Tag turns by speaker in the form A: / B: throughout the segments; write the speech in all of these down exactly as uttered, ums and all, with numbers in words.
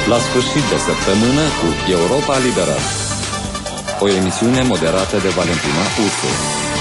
A: La sfârșit de săptămână cu Europa Liberă. O emisiune moderată de Valentina Ursu.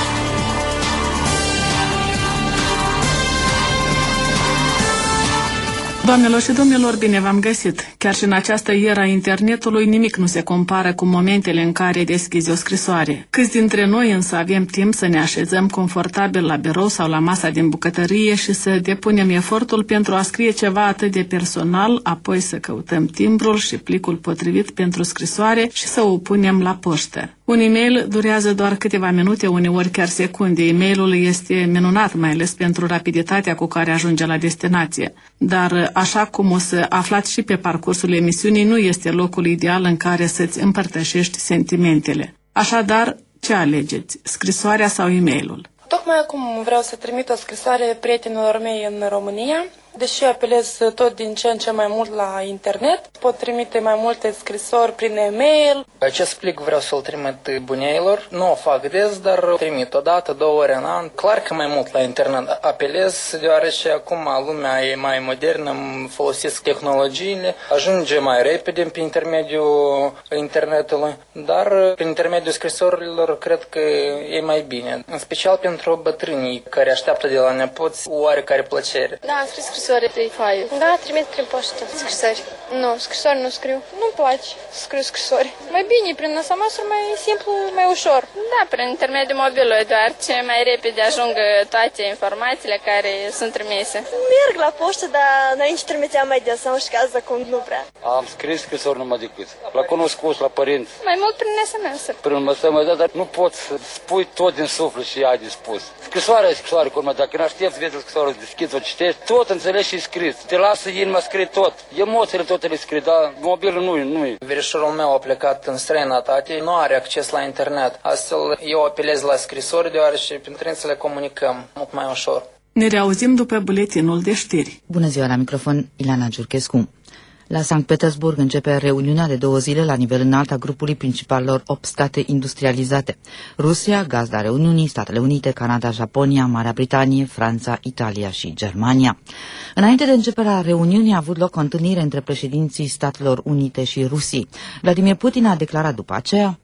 B: Doamnelor și domnilor, bine v-am găsit! Chiar și în această era internetului, nimic nu se compară cu momentele în care deschizi o scrisoare. Câți dintre noi însă avem timp să ne așezăm confortabil la birou sau la masa din bucătărie și să depunem efortul pentru a scrie ceva atât de personal, apoi să căutăm timbrul și plicul potrivit pentru scrisoare și să o punem la poștă. Un e-mail durează doar câteva minute, uneori chiar secunde. E-mailul este minunat, mai ales pentru rapiditatea cu care ajunge la destinație. Dar, așa cum o să aflați și pe parcursul emisiunii, nu este locul ideal în care să-ți împărtășești sentimentele. Așadar, ce alegeți? Scrisoarea sau e-mailul?
C: Tocmai acum vreau să trimit o scrisoare prietenilor mei în România. Deși apelez tot din ce în ce mai mult la internet, pot trimite mai multe scrisori prin e-mail.
D: Acest plic vreau să-l trimit buneilor. Nu o fac des, dar trimit o dată, două ori în an. Clar că mai mult la internet apelez, deoarece acum lumea e mai modernă, folosesc tehnologiile, ajunge mai repede prin intermediul internetului, dar prin intermediul scrisorilor cred că e mai bine. În special pentru bătrânii care așteaptă de la nepoți oarecare plăcere.
C: Da, am scris scrisoare pe e-file. Da, trimit prin poștă. Scrisori. Nu, scrisori nu scriu. Nu-mi place să scriu scrisori. Mai bine, prin S M S-uri mai simplu, mai ușor.
E: Da, prin intermediul mobilului, doar ce mai repede ajung toate informațiile care sunt trimise.
C: Merg la poștă, dar înainte trimiteam mai des, am și caz acum nu prea.
F: Am scris scrisori numai decât. La cunoscuți, la părinți.
E: Mai mult prin S M S.
F: Prin S M S, dar nu poți să spui tot din suflet și ai de spus. Scrisoarea e scrisoare, curmă, dacă nu aștepți, vezi o scrisoare, deschizi, o citești, tot înțelegi și scris. Te lasă inima, scrie tot. Emoțiile tot le scrie, dar mobilul nu nu e.
D: Verișorul meu a plecat în străinătate, nu are acces la internet. Astfel, eu apelez la scrisori, deoarece prin trebuie să le comunicăm mult mai ușor.
B: Ne reauzim după buletinul de știri.
G: Bună ziua, la microfon Ileana Giurchescu. La Sankt Petersburg începe reuniunea de două zile la nivel înalt a grupului principalelor opt state industrializate. Rusia, gazda reuniunii, Statele Unite, Canada, Japonia, Marea Britanie, Franța, Italia și Germania. Înainte de începerea reuniunii a avut loc o întâlnire între președinții Statelor Unite și Rusiei. Vladimir Putin a declarat după aceea: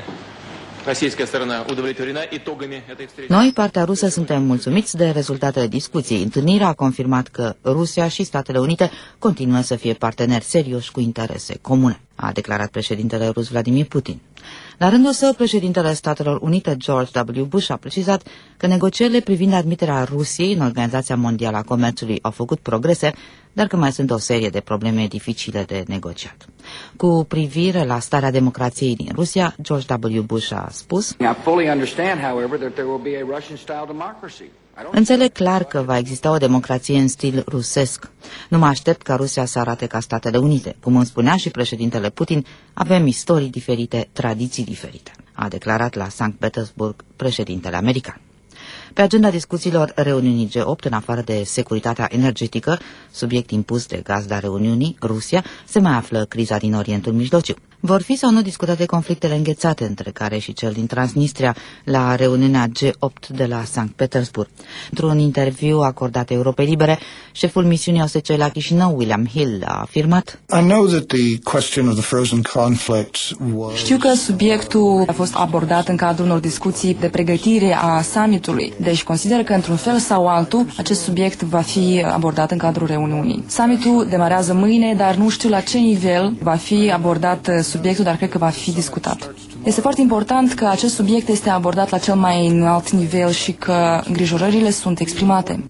G: Noi, partea rusă, suntem mulțumiți de rezultatele discuției. Întâlnirea a confirmat că Rusia și Statele Unite continuă să fie parteneri serioși cu interese comune, a declarat președintele rus Vladimir Putin. La rândul său, președintele Statelor Unite, George W. Bush, a precizat că negocierile privind admiterea Rusiei în Organizația Mondială a Comerțului au făcut progrese, dar că mai sunt o serie de probleme dificile de negociat. Cu privire la starea democrației din Rusia, George W. Bush a spus: Înțeleg clar că va exista o democrație în stil rusesc. Nu mă aștept ca Rusia să arate ca Statele Unite. Cum îmi spunea și președintele Putin, avem istorii diferite, tradiții diferite, a declarat la Sankt Petersburg președintele american. Pe agenda discuțiilor reuniunii G opt, în afară de securitatea energetică, subiect impus de gazda reuniunii, Rusia, se mai află criza din Orientul Mijlociu. Vor fi sau nu discutate conflictele înghețate, între care și cel din Transnistria, la reuniunea G opt de la Sankt Petersburg. Într-un interviu acordat Europei Libere, șeful misiunii O S C E la Chișinău, William Hill, a afirmat:
H: Știu că subiectul a fost abordat în cadrul unor discuții de pregătire a summitului, deci consider că într-un fel sau altul acest subiect va fi abordat în cadrul reuniunii. Summitul demarează mâine, dar nu știu la ce nivel va fi abordat subiectul, dar cred că va fi discutat. Este foarte important că acest subiect este abordat la cel mai înalt nivel și că îngrijorările sunt exprimate.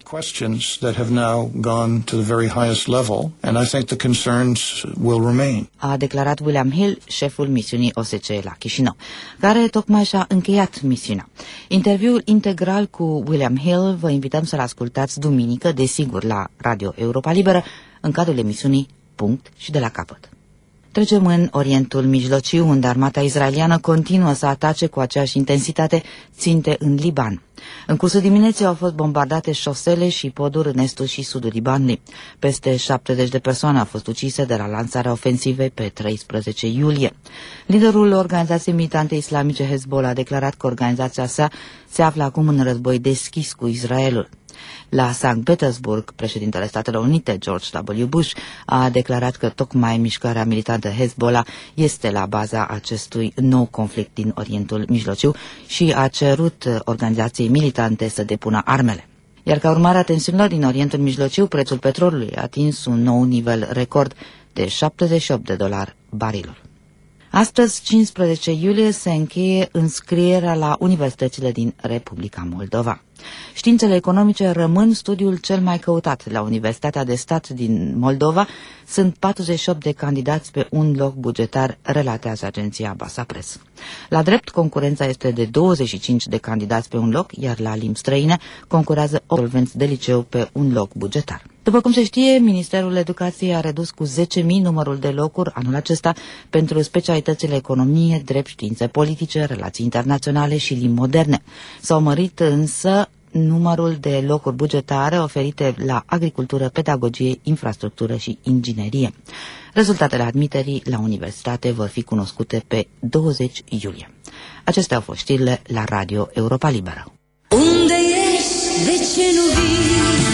G: A declarat William Hill, șeful misiunii O S C E la Chișinău, care tocmai și-a încheiat misiunea. Interviul integral cu William Hill vă invităm să-l ascultați duminică, desigur, la Radio Europa Liberă, în cadrul emisiunii Punct și de la capăt. Trecem în Orientul Mijlociu, unde armata israeliană continuă să atace cu aceeași intensitate ținte în Liban. În cursul dimineții au fost bombardate șosele și poduri în estul și sudul Libanului. Peste șaptezeci de persoane au fost ucise de la lansarea ofensivei pe treisprezece iulie. Liderul organizației militante islamice Hezbollah a declarat că organizația sa se află acum în război deschis cu Israelul. La Sankt Petersburg, președintele Statelor Unite, George W. Bush, a declarat că tocmai mișcarea militantă Hezbollah este la baza acestui nou conflict din Orientul Mijlociu și a cerut organizației militante să depună armele. Iar ca urmare a tensiunilor din Orientul Mijlociu, prețul petrolului a atins un nou nivel record de șaptezeci și opt de dolari barilul. Astăzi, cincisprezece iulie, se încheie înscrierea la universitățile din Republica Moldova. Științele economice rămân studiul cel mai căutat. La Universitatea de Stat din Moldova sunt patruzeci și opt de candidați pe un loc bugetar, relatează agenția Basa Press. La drept, concurența este de douăzeci și cinci de candidați pe un loc, iar la limbi străine concurează absolvenți de liceu pe un loc bugetar. După cum se știe, Ministerul Educației a redus cu zece mii numărul de locuri anul acesta pentru specialitățile economie, drept, științe politice, relații internaționale și limbi moderne. S-au mărit însă numărul de locuri bugetare oferite la agricultură, pedagogie, infrastructură și inginerie. Rezultatele admiterii la universitate vor fi cunoscute pe douăzeci iulie. Acestea au fost știrile la Radio Europa Liberă.
I: Unde ești? De ce nu vii?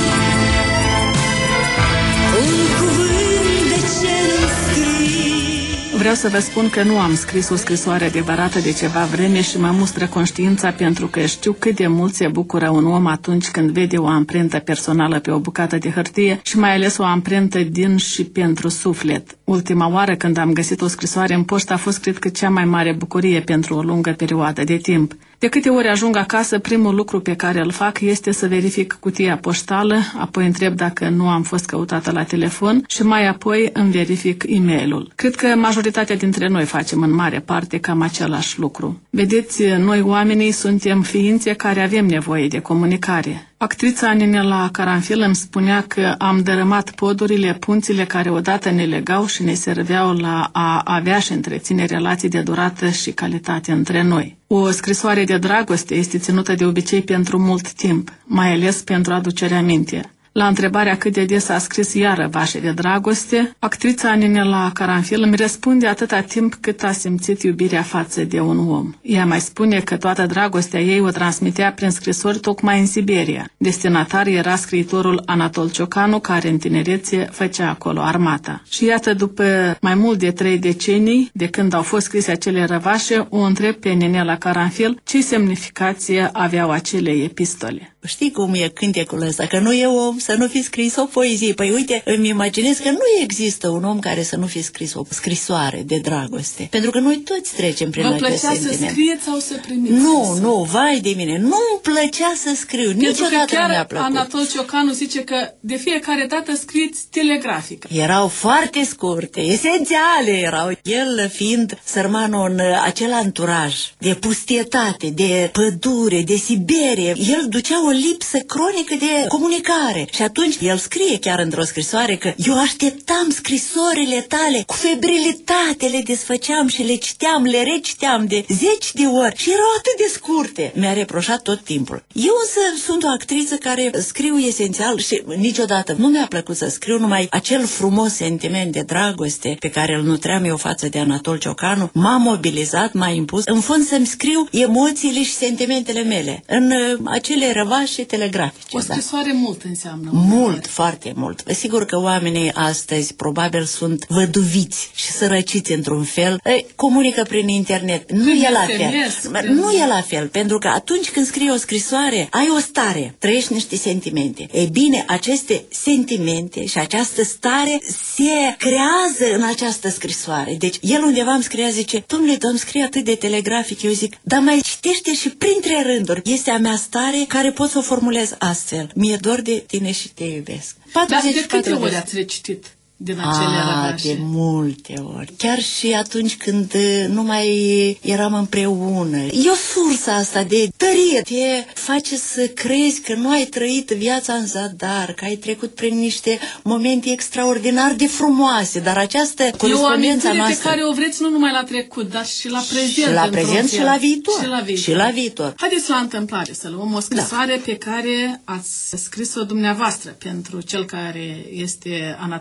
B: Vreau să vă spun că nu am scris o scrisoare adevărată de ceva vreme și mă mustră conștiința pentru că știu cât de mult se bucură un om atunci când vede o amprentă personală pe o bucată de hârtie și mai ales o amprentă din și pentru suflet. Ultima oară când am găsit o scrisoare în poștă a fost, cred că, cea mai mare bucurie pentru o lungă perioadă de timp. De câte ori ajung acasă, primul lucru pe care îl fac este să verific cutia poștală, apoi întreb dacă nu am fost căutată la telefon și mai apoi îmi verific e-mailul. Cred că majoritatea dintre noi facem în mare parte cam același lucru. Vedeți, noi oamenii suntem ființe care avem nevoie de comunicare. Actrița Ninela Caranfil îmi spunea că am dărâmat podurile, punțile care odată ne legau și ne serveau la a avea și întreține relații de durată și calitate între noi. O scrisoare de dragoste este ținută de obicei pentru mult timp, mai ales pentru aducerea aminte. La întrebarea cât de des a scris iară vașe de dragoste, actrița Ninela Caranfil îmi răspunde atâta timp cât a simțit iubirea față de un om. Ea mai spune că toată dragostea ei o transmitea prin scrisori tocmai în Siberia. Destinatar era scriitorul Anatol Ciocanu, care în tinerețe făcea acolo armata. Și iată, după mai mult de trei decenii, de când au fost scrise acele răvașe, o întreb pe Ninela Caranfil ce semnificație aveau acele epistole.
J: Știi cum e cântecul ăsta, că nu e om să nu fi scris o poezie. Păi uite, îmi imaginez că nu există un om care să nu fi scris o scrisoare de dragoste. Pentru că noi toți trecem prin acest sentiment.
B: Vă plăcea să scrieți sau să primiți?
J: Nu, nu, vai de mine, nu-mi plăcea să scriu, niciodată nu mi-a plăcut.
B: Anatol Ciocanu zice că de fiecare dată scrieți telegrafic.
J: Erau foarte scurte, esențiale erau. El fiind sărmanul în acel anturaj de pustietate, de pădure, de Siberie, el ducea o lipsă cronică de comunicare. Și atunci el scrie chiar într-o scrisoare că eu așteptam scrisorile tale cu febrilitate, le desfăceam și le citeam, le reciteam de zeci de ori și erau atât de scurte. Mi-a reproșat tot timpul. Eu însă sunt o actriță care scriu esențial și niciodată nu mi-a plăcut să scriu numai acel frumos sentiment de dragoste pe care îl nutream eu față de Anatol Ciocanu. M-a mobilizat, m-a impus în fond să-mi scriu emoțiile și sentimentele mele în acele răvașe telegrafice.
B: O scrisoare da. Mult înseamnă.
J: Mult, foarte mult. Sigur că oamenii astăzi probabil sunt văduviți și sărăciți într-un fel. Ei, comunică prin internet. Nu e la fel. Nu e la fel, pentru că atunci când scrii o scrisoare, ai o stare, trăiești niște sentimente. Ei bine, aceste sentimente și această stare se creează în această scrisoare. Deci el undeva îmi scria, zice, domnule, îmi scrie atât de telegrafic. Eu zic, dar mai citește și printre rânduri. Este a mea stare care pot să o formulez astfel. Mi-e dor de tine și te iubesc.
B: Dar de câte ori ați recitit din acele răvașe?
J: De multe ori. Chiar și atunci când nu mai eram împreună. E o sursă asta de tărie. Te face să crezi că nu ai trăit viața în zadar, că ai trecut prin niște momente extraordinar de frumoase, dar această corespondență noastră...
B: pe care o vreți nu numai la trecut, dar și la prezent.
J: Și la prezent și la viitor.
B: Și la viitor.
J: Și la viitor.
B: Haideți la întâmplare să luăm o scrisoare da. Pe care ați scris-o dumneavoastră pentru cel care este Anatol Ciocanu,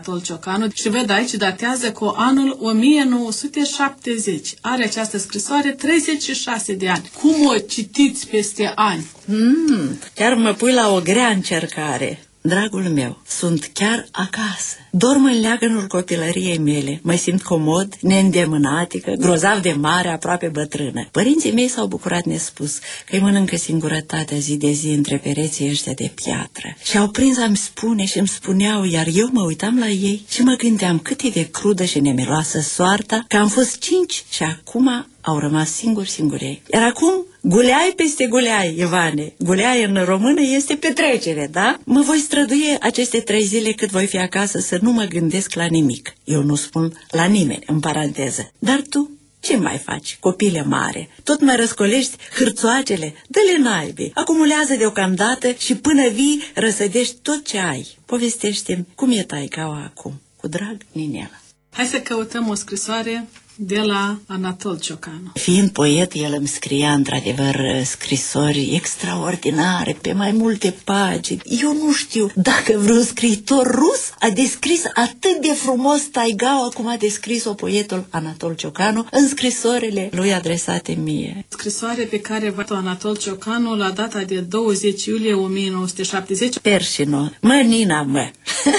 B: Ciocanu și văd aici datează cu anul o mie nouă sute șaptezeci. Are această scrisoare treizeci și șase de ani. Cum o citiți peste ani?
J: Mm, chiar mă pui la o grea încercare. Dragul meu, sunt chiar acasă. Dorm în leagănul copilăriei mele. Mă simt comod, neîndemânatică, grozav de mare, aproape bătrână. Părinții mei s-au bucurat nespus că îi mănâncă singurătatea zi de zi între pereții ăștia de piatră. Și au prins a-mi spune și îmi spuneau, iar eu mă uitam la ei și mă gândeam cât e de crudă și nemiloasă soarta, că am fost cinci și acum au rămas singuri singurei. Iar acum guleai peste guleai, Ivane. Guleai în română este petrecere, da? Mă voi strădui aceste trei zile cât voi fi acasă să nu mă gândesc la nimic. Eu nu spun la nimeni, în paranteză. Dar tu ce mai faci, copile mare? Tot mai răscolești hârțoacele? Dă-le naibii, acumulează deocamdată și până vii răsădești tot ce ai. Povestește-mi cum e taicaua acum. Cu drag, Ninela.
B: Hai să căutăm o scrisoare de la Anatol Ciocanu.
J: Fiind poet, el îmi scria într-adevăr scrisori extraordinare pe mai multe pagini. Eu nu știu dacă vreun scriitor rus a descris atât de frumos taigaua cum a descris-o poetul Anatol Ciocanu în scrisorile lui adresate mie.
B: Scrisoare pe care va Anatol Ciocanu la data de douăzeci iulie o mie nouă sute șaptezeci.
J: Perșino, mă, Nina, mă,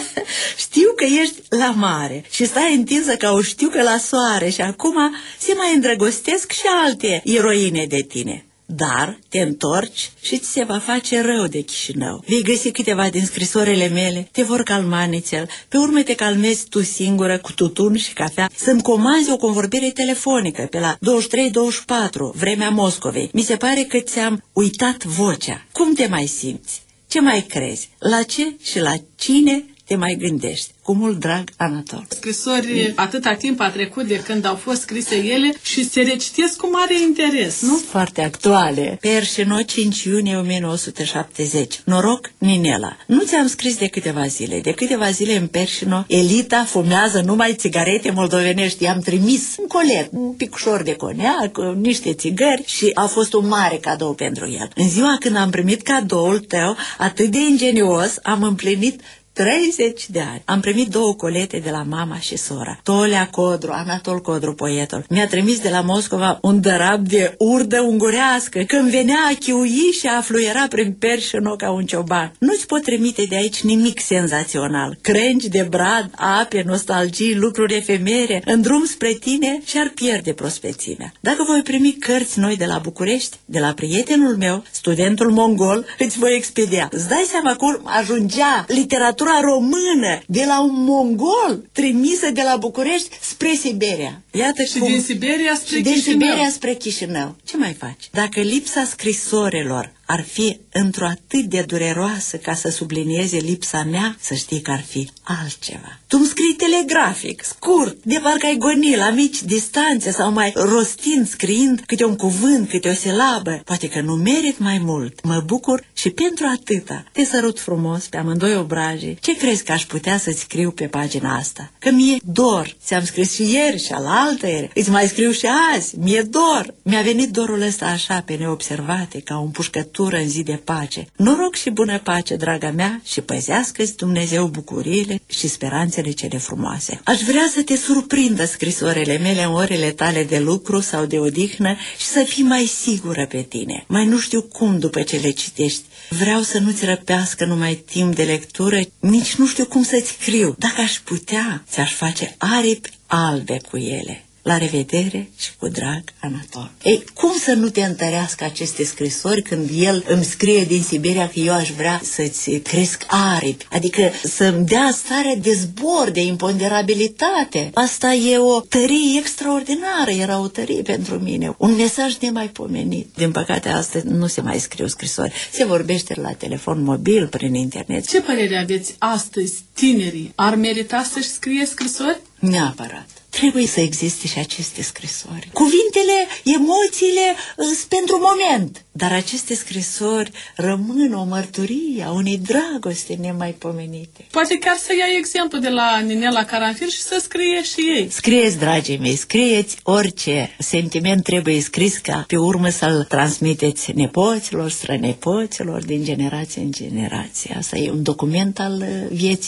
J: știu că ești la mare și stai întinsă ca o știucă la soare și acum se mai îndrăgostesc și alte eroine de tine. Dar te întorci și ți se va face rău de Chișinău. Vei găsi câteva din scrisorile mele, te vor calma nițel. Pe urmă te calmezi tu singură cu tutun și cafea să-mi comanzi o convorbire telefonică pe la douăzeci și trei douăzeci și patru, vremea Moscovei. Mi se pare că ți-am uitat vocea. Cum te mai simți? Ce mai crezi? La ce și la cine te mai gândești? Cu mult drag, Anatol.
B: Scrisori, atâta timp a trecut de când au fost scrise ele și se recitesc cu mare interes, nu?
J: Foarte actuale. Perșino, cinci iunie o mie nouă sute șaptezeci. Noroc, Ninela. Nu ți-am scris de câteva zile. De câteva zile în Perșino, Elita fumează numai țigarete moldovenești. I-am trimis un colet, un picușor de coniac, niște țigări și a fost un mare cadou pentru el. În ziua când am primit cadoul tău, atât de ingenios, am împlinit treizeci de ani. Am primit două colete de la mama și sora. Tolea Codru, Anatol Codru, poetul, mi-a trimis de la Moscova un dărab de urdă ungurească. Când venea a chiui și a fluiera prin Perșino ca un cioban. Nu-ți pot trimite de aici nimic senzațional. Crengi de brad, ape, nostalgii, lucruri efemere, în drum spre tine și-ar pierde prospețimea. Dacă voi primi cărți noi de la București, de la prietenul meu, studentul mongol, îți voi expedia. Îți dai seama cum ajungea literatura română de la un mongol trimisă de la București spre Siberia. Iată
B: și
J: cum...
B: din Siberia spre
J: și din
B: Chișinău.
J: Siberia spre Chișinău. Ce mai faci? Dacă lipsa scrisorilor ar fi într-o atât de dureroasă ca să sublinieze lipsa mea, să știi că ar fi altceva. Tu îmi scrii telegrafic, scurt, de parcă ai goni la mici distanțe sau mai rostind, scriind câte un cuvânt, câte o silabă. Poate că nu merit mai mult. Mă bucur și pentru atâta. Te sărut frumos pe amândoi obrajii. Ce crezi că aș putea să-ți scriu pe pagina asta? Că mi-e dor. Ți-am scris și ieri și alaltă ieri. Îți mai scriu și azi. Mi-e dor. Mi-a venit dorul ăsta așa pe neobservate, ca o împușcătură în zi de pace. Noroc și bună pace, draga mea, și păzească-ți Dumnezeu bucuriile și speranțele cele frumoase. Aș vrea să te surprindă scrisorile mele în orele tale de lucru sau de odihnă și să fii mai sigură pe tine. Mai nu știu cum după ce le citești. Vreau să nu-ți răpească numai timp de lectură, nici nu știu cum să-ți scriu. Dacă aș putea, ți-aș face aripi albe cu ele. La revedere și cu drag, Anatol. Ei, cum să nu te întărească aceste scrisori când el îmi scrie din Siberia că eu aș vrea să-ți cresc aripi, adică să-mi dea stare de zbor, de imponderabilitate. Asta e o tărie extraordinară, era o tărie pentru mine, un mesaj nemaipomenit. Din păcate, astăzi nu se mai scriu scrisori, se vorbește la telefon mobil, prin internet.
B: Ce părere aveți astăzi, tinerii? Ar merita să-și scrie scrisori?
J: Neapărat. Trebuie să existe și aceste scrisori. Cuvintele, emoțiile sunt pentru moment, dar aceste scrisori rămân o mărturie a unei dragoste nemaipomenite.
B: Poate chiar să iei exemplu de la Ninela Caranfil și să scrie și ei.
J: Scrieți, dragii mei, scrieți orice sentiment trebuie scris ca pe urmă să-l transmiteți nepoților, strănepoților, din generație în generație. Asta e un document al vieții.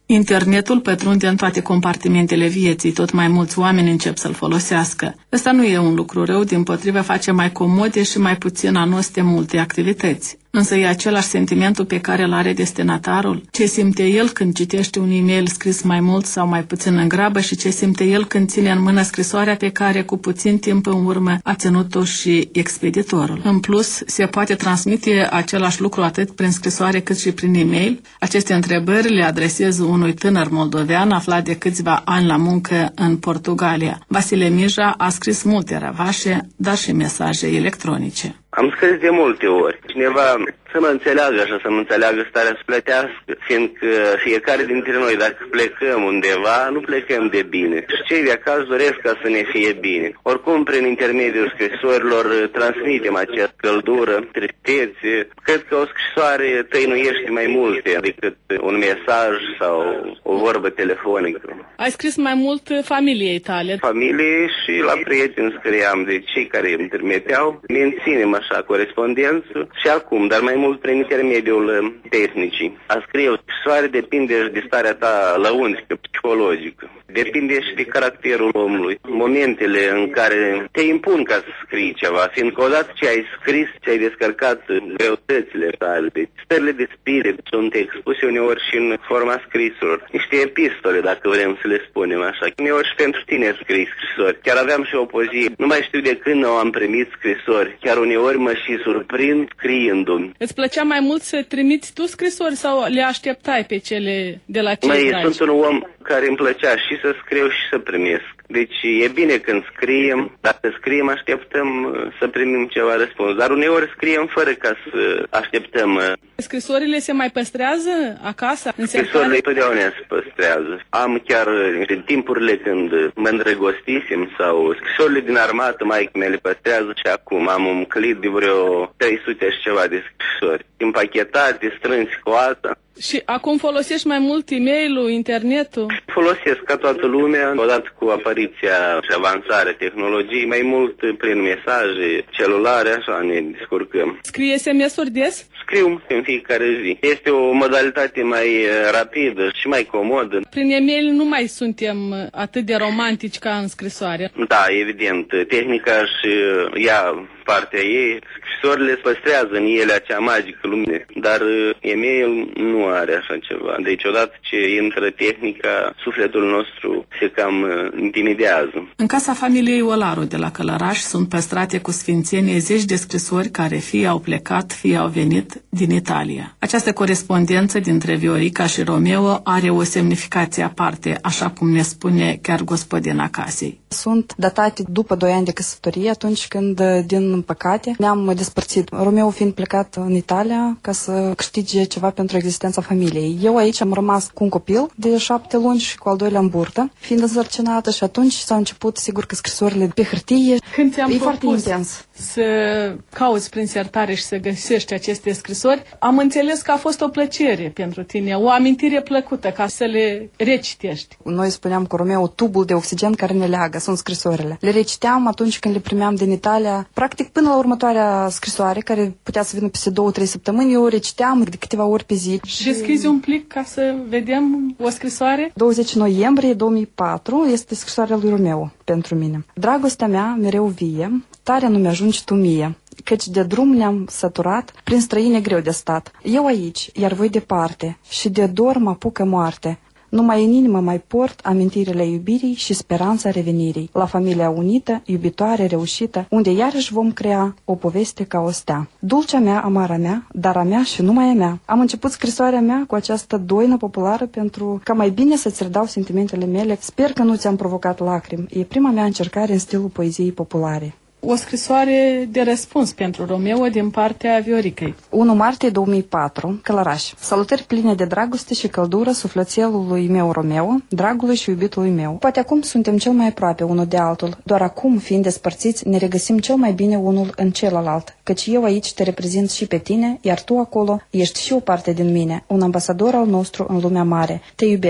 B: Internetul pătrunde în toate compartimentele vieții, tot mai mulți oameni încep să-l folosească. Ăsta nu e un lucru rău, dimpotrivă face mai comode și mai puțin anoste multe activități. Însă e același sentimentul pe care îl are destinatarul? Ce simte el când citește un e-mail scris mai mult sau mai puțin în grabă și ce simte el când ține în mână scrisoarea pe care cu puțin timp în urmă a ținut-o și expeditorul? În plus, se poate transmite același lucru atât prin scrisoare cât și prin e-mail? Aceste întrebări le adresez unui tânăr moldovean aflat de câțiva ani la muncă în Portugalia. Vasile Mija a scris multe răvașe, dar și mesaje electronice.
K: Am scris de multe ori. Cineva să mă înțeleagă așa, să mă înțeleagă starea sufletească, fiindcă fiecare dintre noi, dacă plecăm undeva, nu plecăm de bine. Și cei de acasă doresc ca să ne fie bine. Oricum, prin intermediul scrisorilor, transmitem această căldură, tristețe. Cred că o scrisoare tăinuiește mai multe decât un mesaj sau o vorbă telefonică.
B: Ai scris mai mult familiei tale?
K: Familie și la prieteni scriam, de cei care îmi trimiteau. Menținem așa corespondență și acum, dar mai mult prin intermediul tehnicii. A scrie o scrisoare depinde și de starea ta lăuntrică, psihologică. Depinde și de caracterul omului. Momentele în care te impun ca să scrii ceva, fiindcă odată ce ai scris, ce ai descărcat greutățile tale, stările de spirit sunt expuse uneori și în forma scrisurilor. Niște epistole, dacă vrem să le spunem așa. Uneori și pentru tine scrii scrisori. Chiar aveam și o pozie. Nu mai știu de când nu am primit scrisori. Chiar uneori mă și surprind scriindu-mi.
B: Îți plăcea mai mult să trimiți tu scrisori sau le așteptai pe cele de la cei
K: dragi?
B: Mai
K: sunt un om care îmi plăcea și să scriu și să primesc. Deci e bine când scriem, dacă scriem așteptăm să primim ceva răspuns. Dar uneori scriem fără ca să așteptăm.
B: Scrisorile se mai păstrează acasă?
K: Scrisorile totdeauna se păstrează. Am chiar în timpurile când mă îndrăgostisem sau scrisorile din armată, maică mea le păstrează și acum am un clip de vreo trei sute și ceva de scrisori. Împachetate, strânsi cu alta.
B: Și acum folosești mai mult e-mail-ul, internetul?
K: Folosesc ca toată lumea, odată cu apariția și avansarea tehnologiei, mai mult prin mesaje celulare, așa ne descurcăm.
B: Scrii S M S-uri des?
K: Scriu în fiecare zi. Este o modalitate mai rapidă și mai comodă.
B: Prin e-mail nu mai suntem atât de romantici ca în scrisoare.
K: Da, evident. Tehnica și ia partea ei. Scrisorile păstrează în ele acea magică lumină, dar e-mail nu are așa ceva. Deci odată ce intră tehnica, sufletul nostru se cam intimidează.
B: În casa familiei Olaru de la Călăraș sunt păstrate cu sfințenie zeci de scrisori care fie au plecat, fie au venit din Italia. Această corespondență dintre Viorica și Romeo are o semnificație aparte, așa cum ne spune chiar gospodina casei.
H: Sunt datate după doi ani de căsătorie, atunci când, din păcate, ne-am despărțit. Romeo fiind plecat în Italia ca să câștige ceva pentru existența familiei. Eu aici am rămas cu un copil de șapte luni și cu al doilea în burtă, fiind însărcinată, și atunci s-a început, sigur, că scrisorile pe hârtie.
B: Când ți-am
H: e
B: propus
H: foarte intens
B: să cauți prin sertare și să găsești aceste scrisori, am înțeles că a fost o plăcere pentru tine, o amintire plăcută ca să le recitești.
H: Noi spuneam cu Romeo tubul de oxigen care ne leagă, sunt scrisorile. Le reciteam atunci când le primeam din Italia, practic până la următoarea scrisoare, care putea să vină peste două, trei săptămâni, eu reciteam de câteva ori pe zi.
B: Și deschizi un plic ca să vedem o scrisoare?
H: douăzeci noiembrie două mii patru este scrisoarea lui Romeo pentru mine. Dragostea mea mereu vie, tare nu mi-ajungi tu mie, căci de drum ne-am săturat, prin străine greu de stat. Eu aici, iar voi departe, și de dor mă apucă moarte. Numai în inimă mai port amintirile iubirii și speranța revenirii, la familia unită, iubitoare, reușită, unde iarăși vom crea o poveste ca o stea. Dulcea mea, amara mea, dar a mea și numai a mea. Am început scrisoarea mea cu această doină populară pentru ca mai bine să-ți redau sentimentele mele. Sper că nu ți-am provocat lacrimi. E prima mea încercare în stilul poeziei populare.
B: O scrisoare de răspuns pentru Romeo din partea Vioricăi.
H: unu martie două mii patru, Călăraș. Salutări pline de dragoste și căldură sufletelului meu Romeo, dragului și iubitului meu. Poate acum suntem cel mai aproape unul de altul, doar acum, fiind despărțiți, ne regăsim cel mai bine unul în celălalt, căci eu aici te reprezint și pe tine, iar tu acolo ești și o parte din mine, un ambasador al nostru în lumea mare. Te iubesc.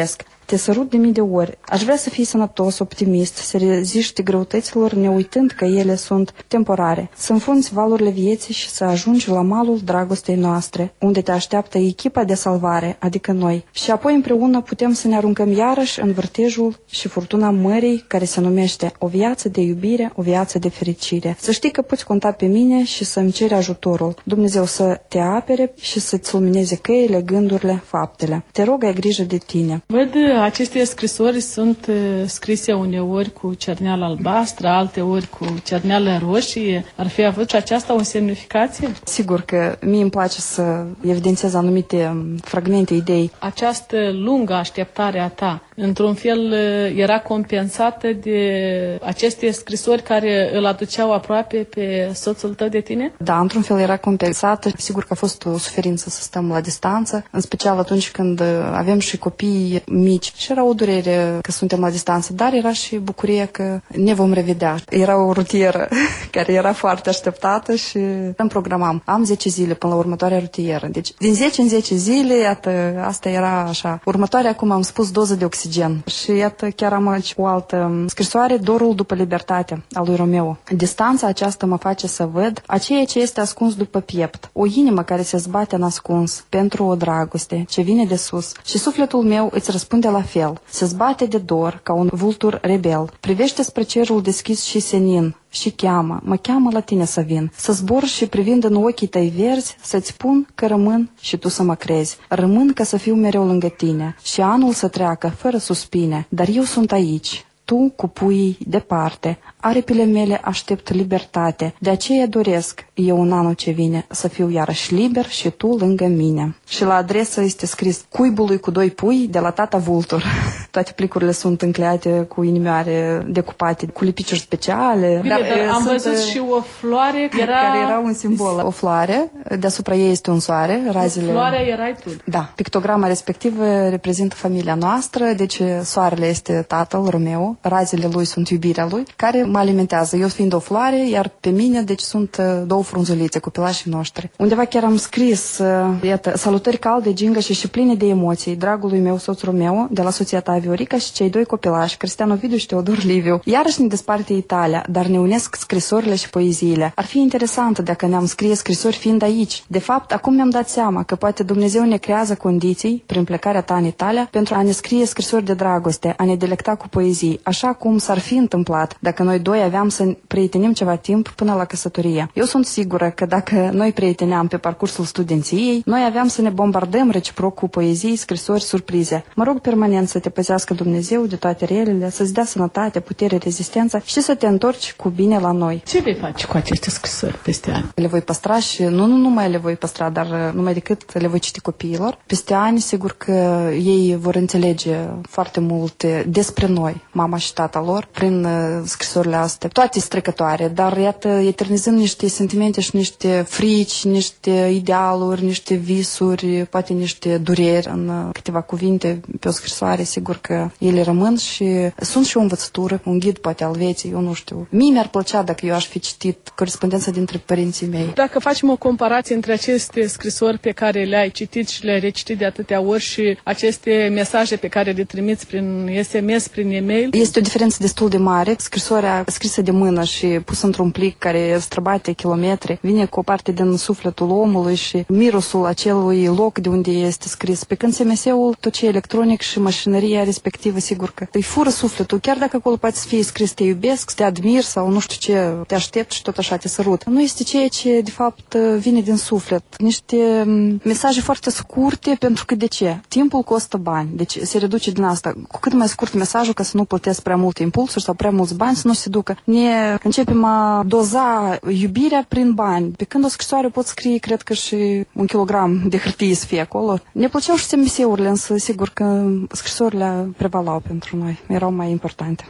L: te sărut de mii de ori. Aș vrea să fii sănătos, optimist, să reziști greutăților ne uitând că ele sunt temporare, să înfrunți valurile vieții și să ajungi la malul dragostei noastre, unde te așteaptă echipa de salvare, adică noi. Și apoi împreună putem să ne aruncăm iarăși în vârtejul și furtuna mării care se numește o viață de iubire, o viață de fericire. Să știi că poți conta pe mine și să-mi ceri ajutorul. Dumnezeu să te apere și să-ți lumineze căile, gândurile, faptele. Te rog, ai grijă de tine.
B: Văd, aceste scrisori sunt scrise uneori cu cerneală albastră, alteori cu cerneală roșie. Ar fi avut și aceasta o semnificație?
L: Sigur că mie îmi place să evidențiez anumite fragmente, idei.
B: Această lungă așteptare a ta, într-un fel, era compensată de aceste scrisori care îl aduceau aproape pe soțul tău de tine?
L: Da, într-un fel era compensată. Sigur că a fost o suferință să stăm la distanță, în special atunci când avem și copii mici. Și era o durere că suntem la distanță, dar era și bucurie că ne vom revedea. Era o rutieră care era foarte așteptată și îmi programam. Am zece zile până la următoarea rutieră. Deci, din zece în zece zile, iată, asta era așa. Următoarea, cum am spus, doză de oxigen. Și iată, chiar am aici o altă scrisoare, Dorul după libertate, al lui Romeo. Distanța aceasta mă face să văd a ceea ce este ascuns după piept. O inimă care se zbate în ascuns pentru o dragoste ce vine de sus. Și sufletul meu îți răspunde la fel. Se zbate de dor ca un vultur rebel. Privește spre cerul deschis și senin. Și cheamă, mă cheamă la tine să vin. Să zbor și privind în ochii tăi verzi, să-ți spun că rămân și tu să mă crezi. Rămân ca să fiu mereu lângă tine. Și anul să treacă fără suspine. Dar eu sunt aici. Tu cu puii departe, aripile mele aștept libertate, de aceea doresc eu în anul ce vine să fiu iarăși liber și tu lângă mine. Și la adresă este scris cuibului cu doi pui de la tata vultur. Toate plicurile sunt încleiate cu inimioare decupate, cu lipicuri speciale.
B: Bine, dar, dar am văzut și o floare era...
L: care era un simbol. O floare, deasupra ei este un soare, razele...
B: Floarea erai tu.
L: Da. Pictograma respectivă reprezintă familia noastră, deci soarele este tatăl, Romeo, razele lui sunt iubirea lui, care mă alimentează. Eu fiind o floare, iar pe mine, deci sunt două frunzulițe, copilașii noștri. Undeva chiar am scris, iată, salutări calde, gingașe și pline de emoții, dragului meu soț Romeo, de la soția ta Viorica și cei doi copilași, Cristian Ovidiu și Teodor Liviu. Iarăși ne desparte Italia, dar ne unesc scrisorile și poeziile. Ar fi interesant dacă ne-am scrie scrisori fiind aici. De fapt, acum mi-am dat seama că poate Dumnezeu ne creează condiții, prin plecarea ta în Italia, pentru a ne scrie scrisori de dragoste, a ne delecta cu poezii, așa cum s-ar fi întâmplat dacă noi doi aveam să prietenim ceva timp până la căsătorie. Eu sunt sigură că dacă noi prieteneam pe parcursul studenției, noi aveam să ne bombardăm reciproc cu poezii, scrisori, surprize. Mă rog permanent să te păzească Dumnezeu de toate relele, să-ți dea sănătate, putere, rezistență și să te întorci cu bine la noi.
B: Ce vei face cu aceste scrisori peste ani?
L: Le voi păstra și nu, nu numai le voi păstra, dar numai decât le voi citi copiilor. Peste ani, sigur că ei vor înțelege foarte multe despre noi, mama și tata lor, prin scrisorile astea, toate strecătoare, dar iată, eternizând niște sentimente și niște frici, niște idealuri, niște visuri, poate niște dureri în câteva cuvinte pe o scrisoare, sigur că ele rămân și sunt și o învățătură, un ghid poate al vieții, eu nu știu. Mie mi-ar plăcea dacă eu aș fi citit corespondența dintre părinții mei.
B: Dacă facem o comparație între aceste scrisori pe care le-ai citit și le-ai recitit de atâtea ori și aceste mesaje pe care le trimiți prin S M S, prin e-mail,
L: este o diferență destul de mare. Scrisoarea scrisă de mână și pusă într-un plic care străbate kilometri, vine cu o parte din sufletul omului și mirosul acelui loc de unde este scris. Pe când S M S-ul, tot ce e electronic și mașinăria respectivă, sigur că îi fură sufletul, chiar dacă acolo poate să fie scris te iubesc, te admir sau nu știu ce, te aștept și tot așa te sărut. Nu este ceea ce de fapt vine din suflet. Niște mesaje foarte scurte, pentru că de ce? Timpul costă bani, deci se reduce din asta. Cu cât mai scurt mesajul, ca să nu plătesc prea multe impulsuri sau prea mulți bani, să nu se ducă. Ne începem a doza iubirea prin bani. Pe când o scrisoare pot scrie, cred că și un kilogram de hârtie să fie acolo. Ne plăceau și S M S-urile, însă sigur că scrisorile prevalau pentru noi. Erau mai importante.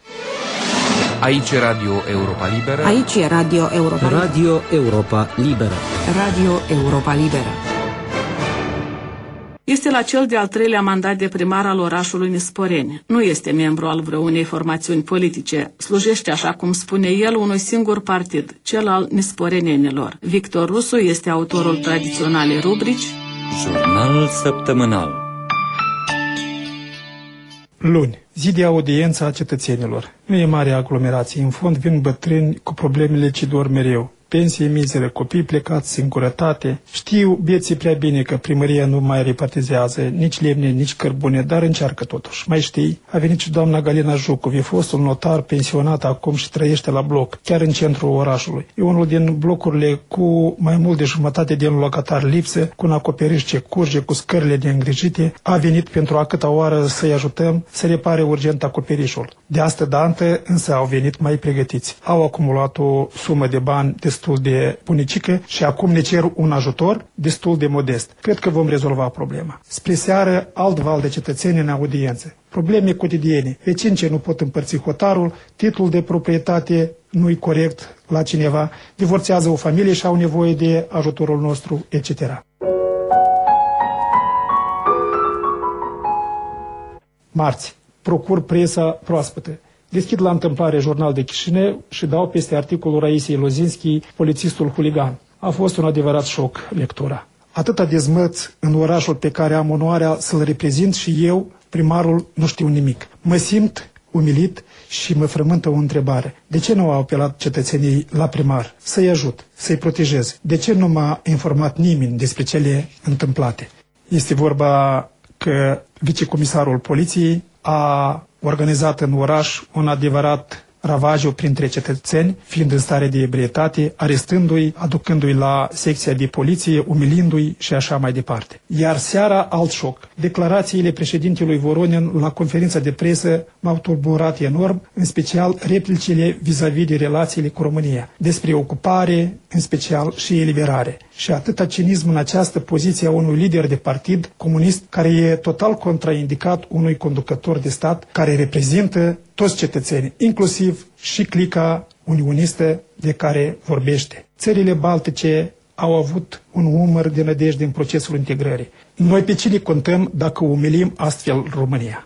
M: Aici e Radio Europa Liberă.
N: Aici e Radio Europa Liberă.
O: Radio Europa Liberă.
N: Radio Europa Liberă.
B: Este la cel de-al treilea mandat de primar al orașului Nisporeni. Nu este membru al vreunei formațiuni politice. Slujește, așa cum spune el, unui singur partid, cel al nisporenenilor. Victor Rusu este autorul tradiționalei rubrici
A: Jurnal săptămânal.
P: Luni, zi de audiență a cetățenilor. Nu e mare aglomerație. În fond vin bătrâni cu problemele ce dor mereu. Pensie mizere, copii plecați, singurătate. Știu bieții prea bine că primăria nu mai repartizează nici lemne, nici cărbune, dar încearcă totuși. Mai știi, a venit și doamna Galina Jucov, e fostul notar pensionat acum și trăiește la bloc, chiar în centrul orașului. E unul din blocurile cu mai mult de jumătate din locatari lipsă, cu un acoperiș ce curge, cu scările neîngrijite. A venit pentru a câta oară să-i ajutăm să repare urgent acoperișul. De astă dată însă au venit mai pregătiți. Au acumulat o sumă de bani de destul de bunicică și acum ne cer un ajutor destul de modest. Cred că vom rezolva problema. Spre seară, alt val de cetățeni în audiență. Probleme cotidiene. Vecini ce nu pot împărți hotarul, titlul de proprietate nu-i corect la cineva, divorțează o familie și au nevoie de ajutorul nostru, et cetera. Marți. Procur presa proaspătă. Deschid la întâmplare Jurnal de Chișinău și dau peste articolul Raisiei Lozinski, polițistul huligan. A fost un adevărat șoc lectura. Atâta dezmăț în orașul pe care am onoarea să-l reprezint și eu, primarul, nu știu nimic. Mă simt umilit și mă frământă o întrebare. De ce nu au apelat cetățenii la primar? Să-i ajut, să-i protejez. De ce nu m-a informat nimeni despre cele întâmplate? Este vorba că vicecomisarul poliției a organizat în oraș un adevărat ravagiu printre cetățeni, fiind în stare de ebrietate, arestându-i, aducându-i la secția de poliție, umilindu-i și așa mai departe. Iar seara, alt șoc. Declarațiile președintelui Voronin la conferința de presă m-au tulburat enorm, în special replicile vis-a-vis de relațiile cu România, despre ocupare, în special și eliberare. Și atâta cinism în această poziție a unui lider de partid comunist care e total contraindicat unui conducător de stat care reprezintă toți cetățenii, inclusiv și clica unionistă de care vorbește. Țările baltice au avut un umăr de nădejde în procesul integrării. Noi pe cine contăm dacă umilim astfel România?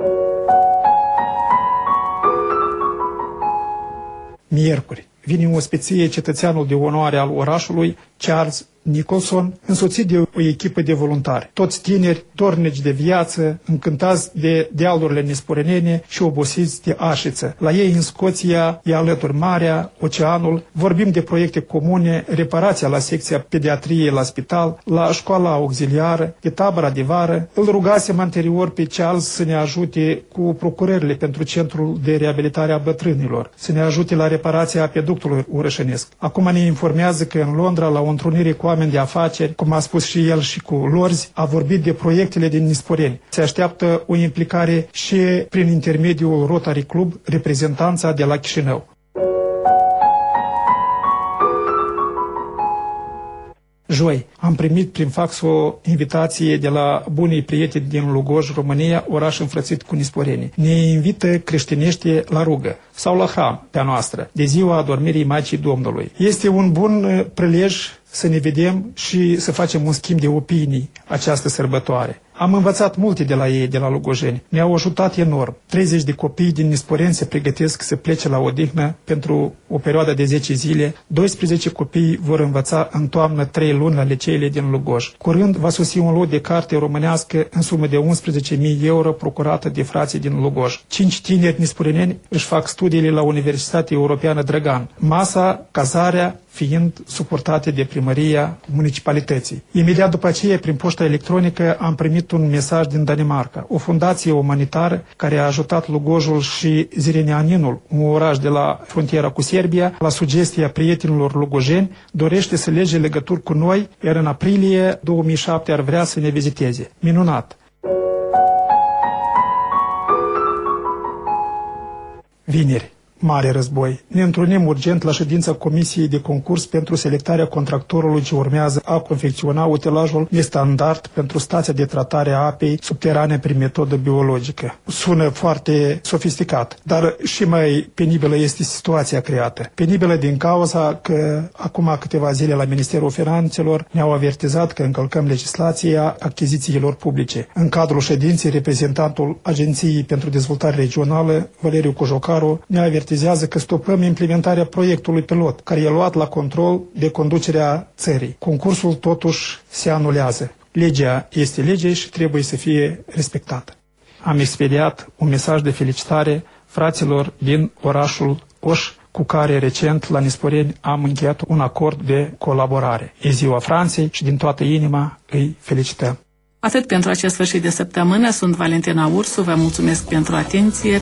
P: Miercuri. Vine în ospăție cetățeanul de onoare al orașului, Charles Nicholson, însoțit de o echipă de voluntari. Toți tineri, dornici de viață, încântați de dealurile nesporenene și obosiți de așiță. La ei în Scoția e alături marea, oceanul, vorbim de proiecte comune, reparația la secția pediatriei la spital, la școala auxiliară, de tabăra de vară. Îl rugasem anterior pe Charles să ne ajute cu procurările pentru Centrul de Reabilitare a Bătrânilor, să ne ajute la reparația peductului urășănesc. Acum ne informează că în Londra, la o întrunire cu oameni de afaceri, cum a spus și el și cu Lorzi, a vorbit de proiectele din Nisporeni. Se așteaptă o implicare și prin intermediul Rotary Club, reprezentanța de la Chișinău. Joi, am primit prin fax o invitație de la bunii prieteni din Lugoj, România, oraș înfrățit cu Nisporeni. Ne invită creștinește la rugă sau la hram pe-a noastră, de ziua adormirii Maicii Domnului. Este un bun prilej să ne vedem și să facem un schimb de opinii această sărbătoare. Am învățat multe de la ei, de la lugojeni. Ne-au ajutat enorm. treizeci de copii din Nisporeni se pregătesc să plece la odihnă pentru o perioadă de zece zile. doisprezece copii vor învăța în toamnă trei luni la liceele din Lugoj. Curând va sosi un lot de carte românească în sumă de unsprezece mii euro procurată de frații din Lugoj. Cinci tineri nisporeneni își fac studiile la Universitatea Europeană Drăgan. Masa, cazarea fiind suportate de primăria municipalității. Imediat după aceea, prin poșta electronică, am primit un mesaj din Danemarca, o fundație umanitară care a ajutat Lugojul și Zirenianinul, un oraș de la frontiera cu Serbia, la sugestia prietenilor lugojeni, dorește să lege legături cu noi, iar în aprilie două mii șapte ar vrea să ne viziteze. Minunat! Vineri. Mare război. Ne întrunim urgent la ședința Comisiei de Concurs pentru selectarea contractorului ce urmează a confecționa utilajul nestandard pentru stația de tratare a apei subterane prin metodă biologică. Sună foarte sofisticat, dar și mai penibilă este situația creată. Penibilă din cauza că acum câteva zile la Ministerul Finanțelor ne-au avertizat că încălcăm legislația achizițiilor publice. În cadrul ședinței, reprezentantul Agenției pentru Dezvoltare Regională, Valeriu Cojocaru, ne-a avertizat că stopăm implementarea proiectului pilot, care e luat la control de conducerea țării. Concursul totuși se anulează. Legea este lege și trebuie să fie respectată. am expediat un mesaj de felicitare fraților din orașul Oș, cu care recent la Nisporeni am încheiat un acord de colaborare. E ziua Franței și din toată inima îi felicităm.
B: Atât pentru acest sfârșit de săptămână, sunt Valentina Ursu, vă mulțumesc pentru atenție.